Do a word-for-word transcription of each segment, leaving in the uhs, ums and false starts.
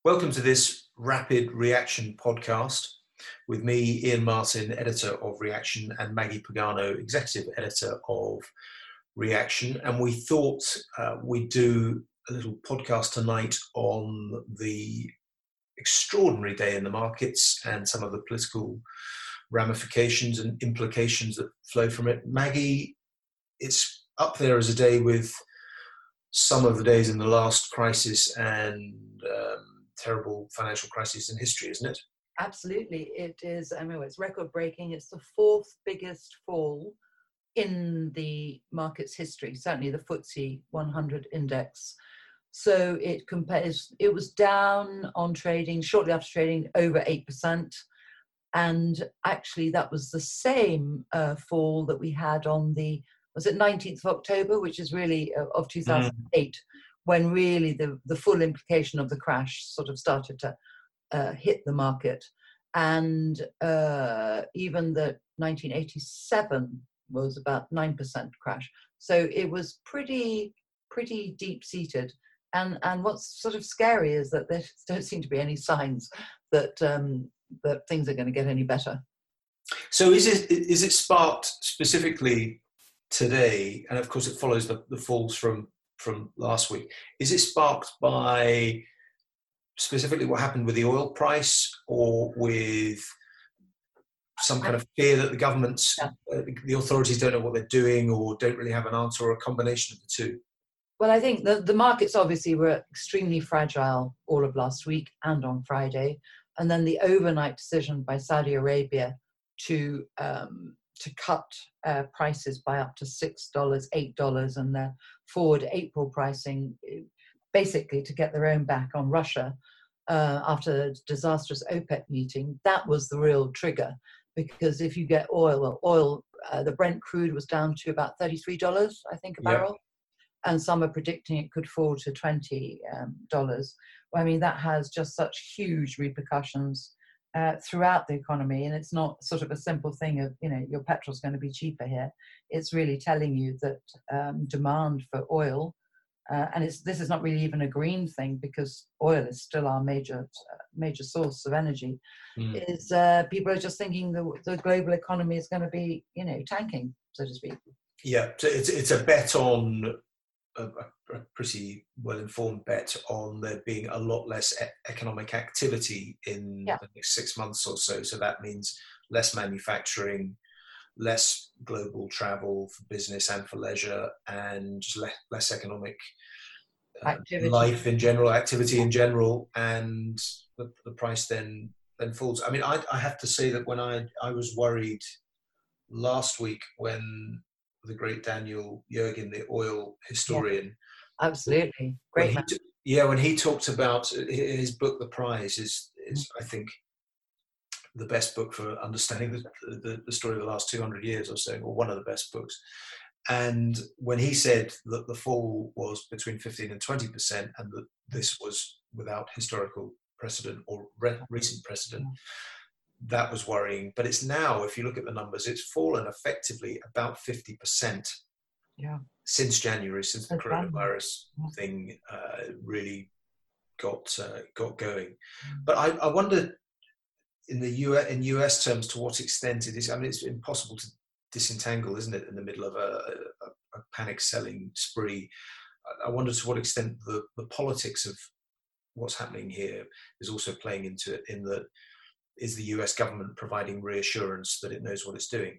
Welcome to this Rapid Reaction podcast with me, Ian Martin, editor of Reaction, and Maggie Pagano, executive editor of Reaction. And we thought uh, we'd do a little podcast tonight on the extraordinary day in the markets and some of the political ramifications and implications that flow from it. Maggie, it's up there as a day with some of the days in the last crisis and um, terrible financial crisis in history, isn't it? Absolutely. It is, I mean, it's record breaking. It's the fourth biggest fall in the market's history, certainly the F T S E one hundred index. So it compares, it was down on trading, shortly after trading, over eight percent. And actually that was the same uh, fall that we had on the, was it nineteenth of October, which is really uh, of two thousand eight, mm. when really the, the full implication of the crash sort of started to uh, hit the market. And uh, even the nineteen eighty-seven was about nine percent crash. So it was pretty, pretty deep-seated. And, and what's sort of scary is that there don't seem to be any signs that, um, that things are going to get any better. So is it, is it sparked specifically today, and of course it follows the, the falls from, from last week, is it sparked by specifically what happened with the oil price, or with some kind of fear that the governments, yeah. uh, the authorities don't know what they're doing or don't really have an answer, or a combination of the two? Well, I think the, the markets obviously were extremely fragile all of last week and on Friday. And then the overnight decision by Saudi Arabia to um, to cut uh, prices by up to six dollars, eight dollars, and their forward April pricing, basically to get their own back on Russia uh, after the disastrous OPEC meeting. That was the real trigger, because if you get oil, well, oil, uh, the Brent crude was down to about thirty-three dollars, I think, a barrel. Yep. And some are predicting it could fall to twenty dollars. I mean, that has just such huge repercussions uh, throughout the economy. And it's not sort of a simple thing of, you know, your petrol's going to be cheaper here. It's really telling you that um, demand for oil, uh, and it's this is not really even a green thing, because oil is still our major uh, major source of energy, mm. is uh, people are just thinking the, the global economy is going to be, you know, tanking, so to speak. Yeah, so it's, it's a bet on... A, a pretty well-informed bet on there being a lot less e- economic activity in yeah. the next six months or so. So that means less manufacturing, less global travel for business and for leisure, and just le- less economic uh, life in general, activity in general, and the, the price then then falls. I mean, I, I have to say that when I I was worried last week when the great Daniel Yergin, the oil historian. Yeah, absolutely. Great man. T- yeah, when he talked about his book, The Prize, is, is I think, the best book for understanding the, the, the story of the last two hundred years or so, or one of the best books. And when he said that the fall was between fifteen and twenty percent, and that this was without historical precedent or re- recent precedent, that was worrying. But it's now, if you look at the numbers, it's fallen effectively about fifty percent yeah. since January, since the That's coronavirus yeah. thing uh, really got uh, got going. Mm. But I, I wonder, in the U S, in U S terms, to what extent it is. I mean, it's impossible to disentangle, isn't it, in the middle of a, a, a panic selling spree. I wonder to what extent the, the politics of what's happening here is also playing into it, in that, is the U S government providing reassurance that it knows what it's doing?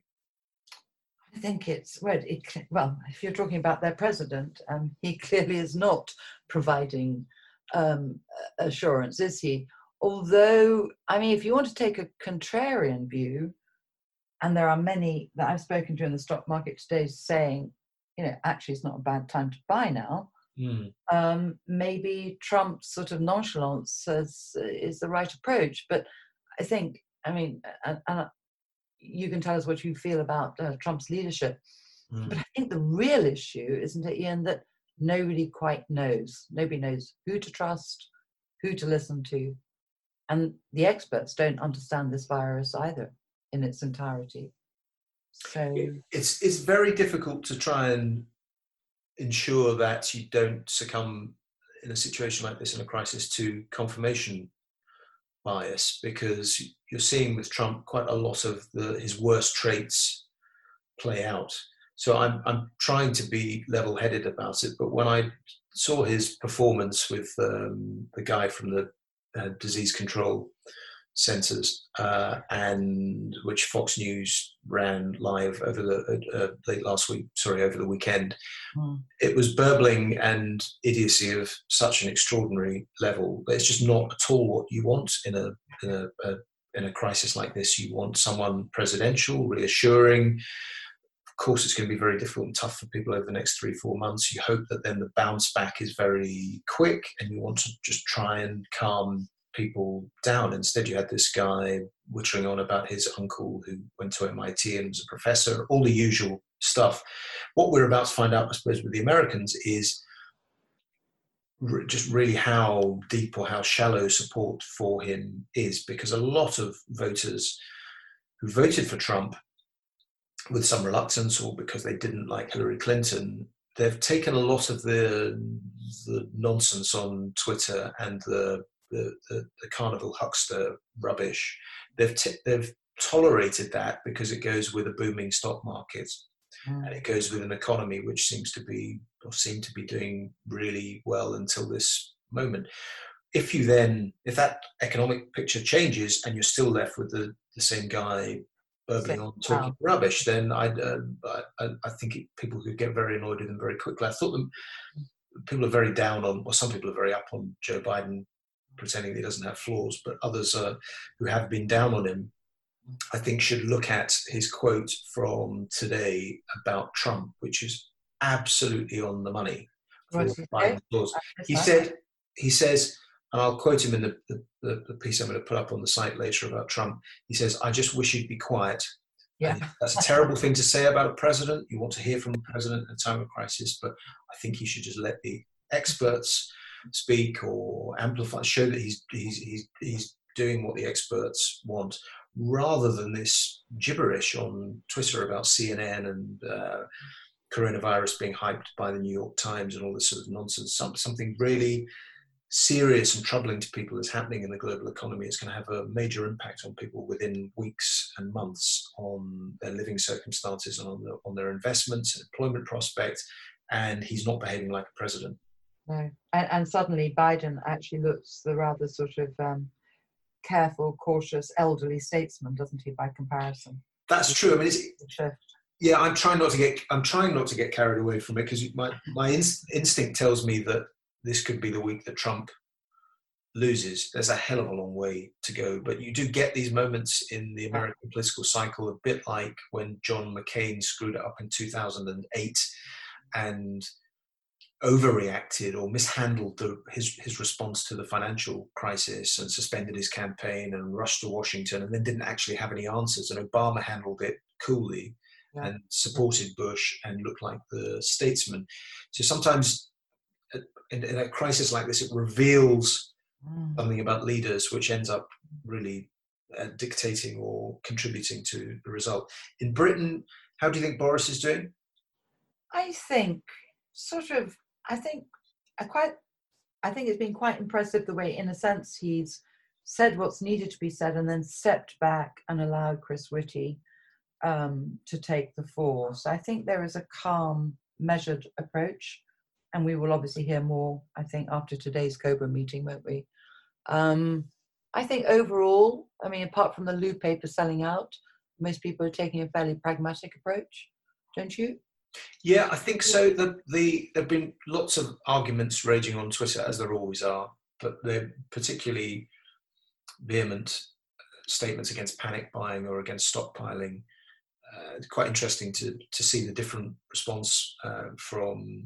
I think it's, well, it, well if you're talking about their president, um, he clearly is not providing um, assurance, is he? Although, I mean, if you want to take a contrarian view, and there are many that I've spoken to in the stock market today saying, you know, actually it's not a bad time to buy now. Mm. Um, maybe Trump's sort of nonchalance is, is the right approach. But I think, I mean, and, and you can tell us what you feel about uh, Trump's leadership. Mm. But I think the real issue, isn't it, Ian, that nobody quite knows. Nobody knows who to trust, who to listen to. And the experts don't understand this virus either in its entirety. So it's it's very difficult to try and ensure that you don't succumb in a situation like this, in a crisis, to confirmation bias, because you're seeing with Trump quite a lot of the, his worst traits play out. So I'm I'm trying to be level-headed about it. But when I saw his performance with um, the guy from the uh, disease control centers, uh, and which Fox News ran live over the uh, late last week, sorry, over the weekend, mm. it was burbling and idiocy of such an extraordinary level that it's just not at all what you want in a in a, a in a crisis like this. You want someone presidential, reassuring. Of course, it's going to be very difficult and tough for people over the next three, four months. You hope that then the bounce back is very quick, and you want to just try and calm people down. Instead, you had this guy wittering on about his uncle who went to M I T and was a professor, all the usual stuff. What we're about to find out, I suppose, with the Americans is re- just really how deep or how shallow support for him is, because a lot of voters who voted for Trump with some reluctance or because they didn't like Hillary Clinton, they've taken a lot of the, the nonsense on Twitter and the The, the, the carnival huckster rubbish. They've t- they've tolerated that because it goes with a booming stock market, mm. and it goes with an economy which seems to be or seemed to be doing really well until this moment. If you then, if that economic picture changes and you're still left with the, the same guy burbling on talking wow. rubbish, then I'd, uh, I I think it, people could get very annoyed with them very quickly. I thought them people are very down on, or some people are very up on Joe Biden, pretending he doesn't have flaws, but others uh, who have been down on him, I think, should look at his quote from today about Trump, which is absolutely on the money for Biden's flaws. He said, he says, and I'll quote him in the, the, the piece I'm going to put up on the site later about Trump. He says, "I just wish you'd be quiet." Yeah. That's a terrible thing to say about a president. You want to hear from the president at a time of crisis, but I think he should just let the experts speak or amplify, show that he's he's he's he's doing what the experts want, rather than this gibberish on Twitter about C N N and uh, coronavirus being hyped by the New York Times and all this sort of nonsense. Some, something really serious and troubling to people is happening in the global economy. It's going to have a major impact on people within weeks and months, on their living circumstances and on, the, on their investments and employment prospects. And he's not behaving like a president. No, and, and suddenly Biden actually looks the rather sort of um, careful, cautious, elderly statesman, doesn't he? By comparison, that's true. I mean, it's, yeah, I'm trying not to get I'm trying not to get carried away from it, because my my inst- instinct tells me that this could be the week that Trump loses. There's a hell of a long way to go, but you do get these moments in the American political cycle, a bit like when John McCain screwed it up in two thousand eight and overreacted or mishandled the, his his response to the financial crisis and suspended his campaign and rushed to Washington and then didn't actually have any answers. And Obama handled it coolly yeah. and supported Bush and looked like the statesman. So sometimes in, in a crisis like this, it reveals mm. something about leaders which ends up really uh, dictating or contributing to the result. In Britain, how do you think Boris is doing? I think sort of, I think I quite, I think it's been quite impressive the way, in a sense, he's said what's needed to be said and then stepped back and allowed Chris Whitty um, to take the fore. So I think there is a calm, measured approach, and we will obviously hear more, I think, after today's COBRA meeting, won't we? Um, I think overall, I mean, apart from the Lou paper selling out, most people are taking a fairly pragmatic approach, don't you? Yeah, I think so. The, the there have been lots of arguments raging on Twitter, as there always are, but they're particularly vehement statements against panic buying or against stockpiling. Uh, it's quite interesting to to see the different response uh, from,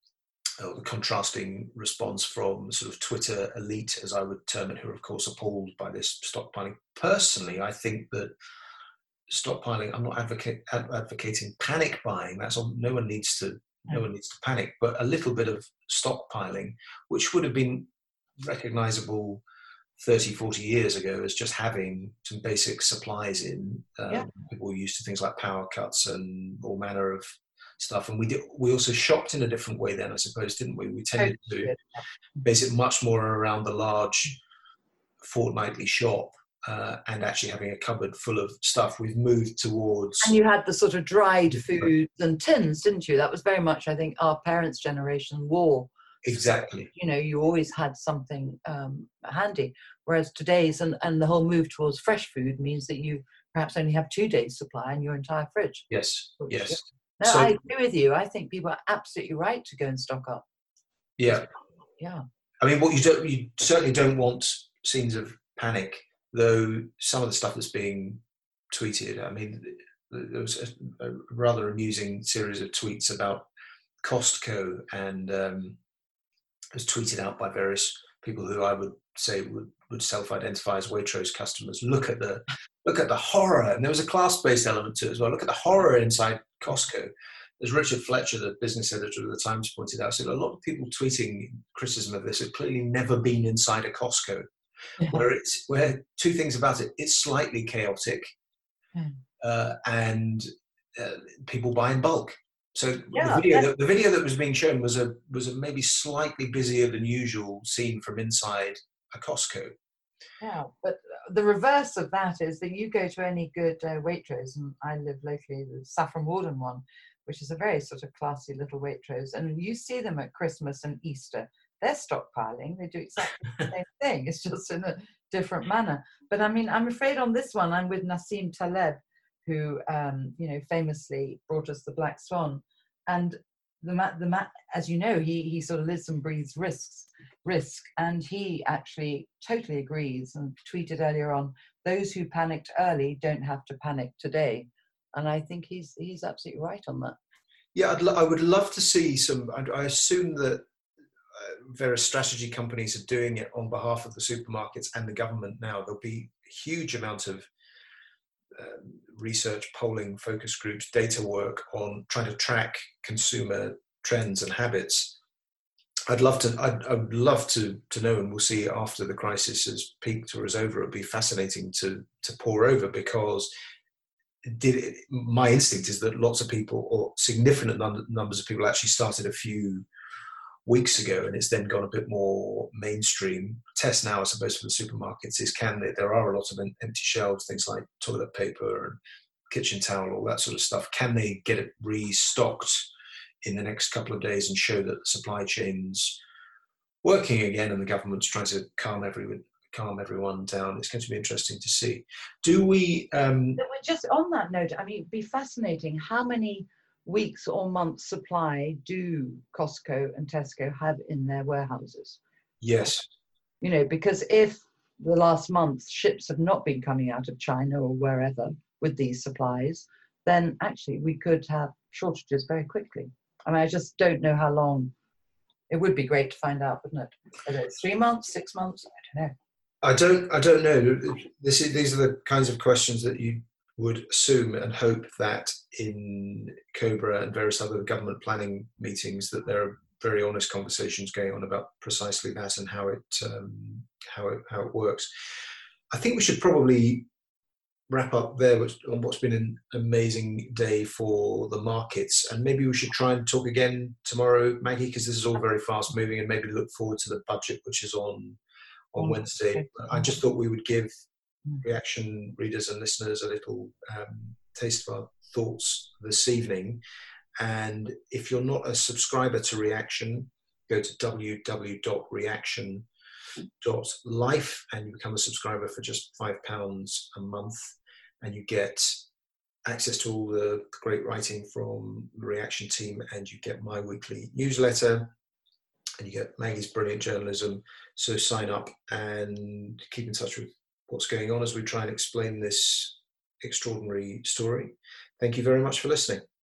or the contrasting response from sort of Twitter elite, as I would term it, who are of course appalled by this stockpiling. Personally, I think that stockpiling, I'm not advocate, advocating panic buying. That's all, no one needs to no one needs to panic, but a little bit of stockpiling, which would have been recognizable thirty, forty years ago as just having some basic supplies in. Um, yeah. People were used to things like power cuts and all manner of stuff. And we did, we also shopped in a different way then, I suppose, didn't we? We tended Totally. to base it much more around the large fortnightly shop. Uh, and actually having a cupboard full of stuff. We've moved towards... And you had the sort of dried foods and tins, didn't you? That was very much, I think, our parents' generation wore. Exactly. So, you know, you always had something um, handy. Whereas today's, and, and the whole move towards fresh food means that you perhaps only have two days' supply in your entire fridge. Yes, which, yes. No, so, I agree with you. I think people are absolutely right to go and stock up. Yeah. Yeah. I mean, what you don't, you certainly don't want scenes of panic, though some of the stuff that's being tweeted, I mean, there was a, a rather amusing series of tweets about Costco, and um, it was tweeted out by various people who I would say would, would self-identify as Waitrose customers. Look at the look at the horror, and there was a class-based element to it as well. Look at the horror inside Costco. As Richard Fletcher, the business editor of the Times, pointed out, so a lot of people tweeting criticism of this have clearly never been inside a Costco. Where it's where two things about it: it's slightly chaotic, mm. uh, and uh, people buy in bulk. So yeah, the video that the video that was being shown was a was a maybe slightly busier than usual scene from inside a Costco. Yeah, but the reverse of that is that you go to any good uh, Waitrose, and I live locally, the Saffron Walden one, which is a very sort of classy little Waitrose, and you see them at Christmas and Easter. They're stockpiling. They do exactly the same thing. It's just in a different manner. But I mean, I'm afraid on this one, I'm with Nassim Taleb, who, um, you know, famously brought us the Black Swan. And the ma- the ma- as you know, he he sort of lives and breathes risks, risk. And he actually totally agrees and tweeted earlier on, those who panicked early don't have to panic today. And I think he's he's absolutely right on that. Yeah, I'd lo- I would love to see some, I, I assume that various strategy companies are doing it on behalf of the supermarkets and the government now. There'll be a huge amount of um, research, polling, focus groups, data work on trying to track consumer trends and habits. I'd love to, I'd, I'd love to, to know, and we'll see after the crisis has peaked or is over. It'd be fascinating to, to pore over, because did it, my instinct is that lots of people, or significant num- numbers of people, actually started a few weeks ago, and it's then gone a bit more mainstream. Test now, I suppose, for the supermarkets is, can they, there are a lot of empty shelves, things like toilet paper and kitchen towel, all that sort of stuff. Can they get it restocked in the next couple of days and show that the supply chain's working again and the government's trying to calm everyone calm everyone down? It's going to be interesting to see. Do we um just on that note, I mean, it'd be fascinating how many weeks or months supply do Costco and Tesco have in their warehouses? Yes. You know, because if the last month ships have not been coming out of China or wherever with these supplies, then actually we could have shortages very quickly. I mean, I just don't know how long. It would be great to find out, wouldn't it? Whether it's three months, six months, I don't know. I don't I don't know. This is, these are the kinds of questions that you would assume and hope that in COBRA and various other government planning meetings that there are very honest conversations going on about precisely that and how it um, how it how it works. I think we should probably wrap up there on what's been an amazing day for the markets, and maybe we should try and talk again tomorrow, Maggie, because this is all very fast moving, and maybe look forward to the budget, which is on on Wednesday. I just thought we would give Reaction readers and listeners a little um, taste of our thoughts this evening. And if you're not a subscriber to Reaction, go to w w w dot reaction dot life and you become a subscriber for just five pounds a month, and you get access to all the great writing from the Reaction team, and you get my weekly newsletter, and you get Maggie's brilliant journalism. So sign up and keep in touch with what's going on as we try and explain this extraordinary story. Thank you very much for listening.